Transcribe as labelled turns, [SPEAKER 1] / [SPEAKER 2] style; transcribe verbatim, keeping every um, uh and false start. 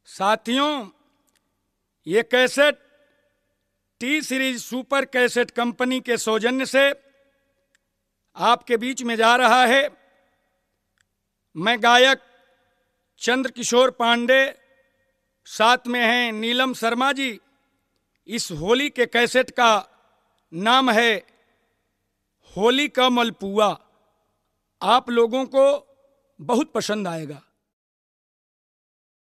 [SPEAKER 1] साथियों, ये cassette T Series super cassette company के सौजन्य से आपके बीच में जा रहा है। मैं गायक चंद्र किशोर पांडे, साथ में हैं नीलम शर्मा जी। इस होली के कैसेट का नाम है होली का मलपुआ। आप लोगों को बहुत पसंद आएगा।